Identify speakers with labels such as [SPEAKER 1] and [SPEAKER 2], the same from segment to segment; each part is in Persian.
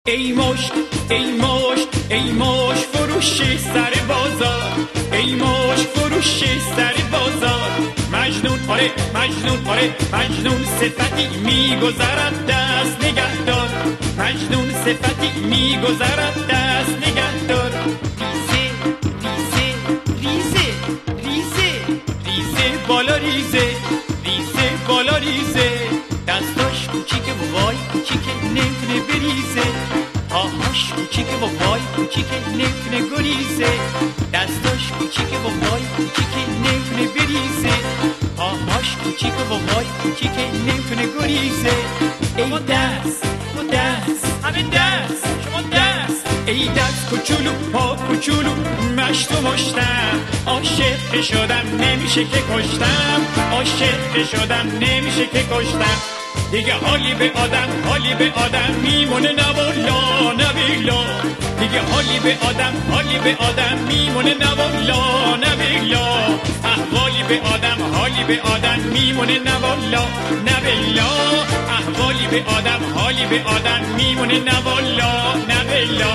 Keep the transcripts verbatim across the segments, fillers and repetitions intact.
[SPEAKER 1] ای مشت ای مشت ای مشت فروشی سر بازار، ای مشت فروشی سر بازار. مجنون آره مجنون آره مجنون صفتی میگذرد دست نگهدار، مجنون صفتی میگذرد دست نگهدار. ریزه ریزه ریزه ریزه ریزه بالا ریزه ریزه بالا ریزه، دستاش کوچیکه وای کوچیکه نمیتونه بریزه، پاهاش کوچیکه و وای کوچیکه نمیتونه گریزه، دستاش کوچیکه و وای کوچیکه نمیتونه بریزه، پاهاش کوچیکه و وای کوچیکه نمیتونه گریزه. ای دست و دست همه دست شما دست، ای دست کوچولو پا کوچولو مشت و مشتم، عاشق شدم نمیشه که کشتم، عاشق شدم نمیشه که کشتم. دیگه حالی به آدم حالی به آدم میمونه نه والا نه بیلا، دیگه حالی به آدم حالی به آدم میمونه نه والا نه بیلا، احوالی به آدم حالی به آدم میمونه نه والا نه بیلا، احوالی به آدم حالی به آدم میمونه نه والا نه بیلا.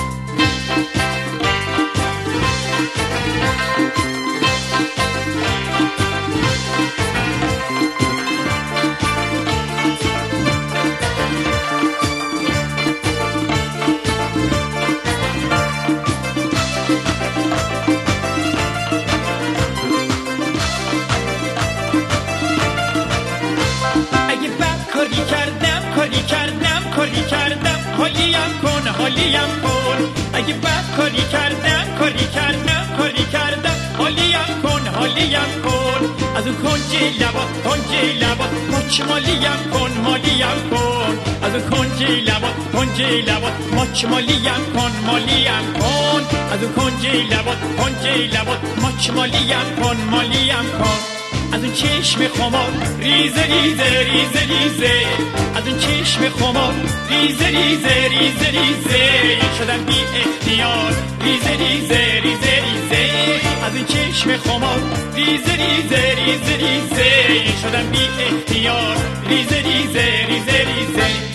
[SPEAKER 1] حالیم کن حالیم کن، اگه بد کاری کردم کاری کردم کاری کردم، حالیم کن حالیم کن. از اون کنجی لبات کنجی لبات مچ مالیم کن مالیم کن، از اون کنجی لبات کنجی لبات مچ مالیم کن مالیم کن، از اون کنجی لبات کنجی لبات مچ مالیم کن مالیم کن. از اون چشم خمار ریزه ریزه ریزه ریزه، از اون چشم خمار ریزه ریزه ریزه ریزه، شدم بی اختیار ریزه ریزه ریزه ریزه، از اون چشم خمار ریزه ریزه ریزه ریزه، شدم بی اختیار ریزه ریزه ریزه ریزه.